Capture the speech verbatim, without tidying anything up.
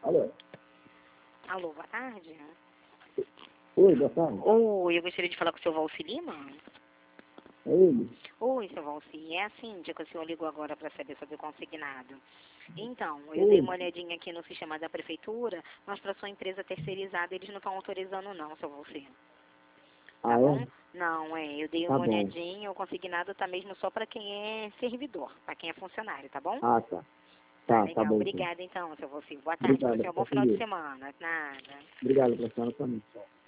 Alô? Alô, boa tarde. Oi, boa tarde. Oi, eu gostaria de falar com o seu Valci Lima. É ele? Oi, seu Valci. É a síndica, o senhor ligou agora para saber sobre o consignado. Então, eu Oi. dei uma olhadinha aqui no sistema da prefeitura, mas para sua empresa terceirizada eles não estão autorizando não, seu Valci. Tá Ah, bom? é? Não, é, eu dei Tá uma bom. olhadinha, o consignado tá mesmo só para quem é servidor, para quem é funcionário, tá bom? Ah, tá. Tá, Tá, tá legal. bom, então. Obrigada então, seu Valci. Boa tarde, para Obrigado, você. Um bom tá final de comigo. semana. Nada. Obrigado pra senhora também.